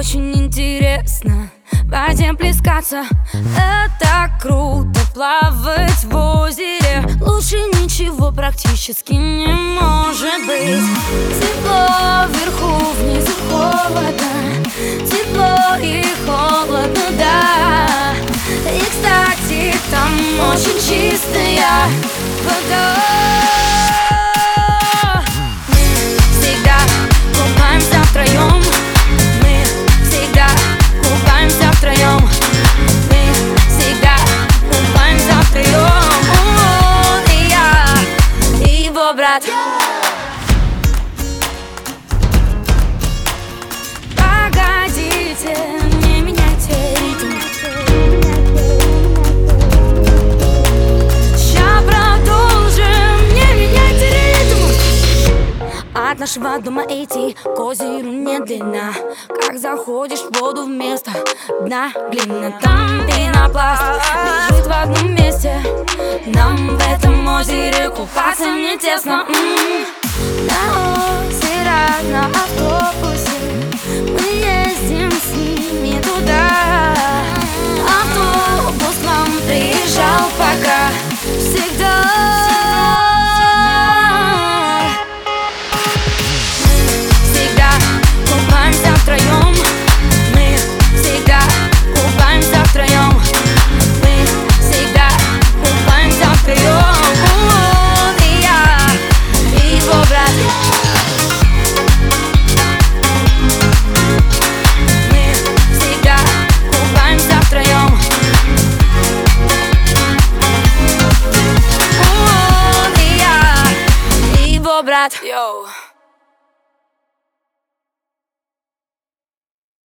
очень интересно в воде плескаться. Это круто плавать в озере. Лучше ничего практически не может быть. Тепло вверху, внизу холодно. Тепло и холодно, да. И, кстати, там очень чистая вода. Брат, погодите, не меняйте ритм. Ща продолжим, не меняйте ритм. От нашего дома идти к озеру не длина. Как заходишь в воду вместо дна глина. Там пенопласт лежит в одном месте. Нам в этом озере купаться не тесно. На озеро на автобусе мы ездим с ними туда. Автобус к нам приезжал пока всегда. Всегда купаемся втроем. Мы всегда купаемся втроем. Мы всегда купаемся втроем. Брат, йоу.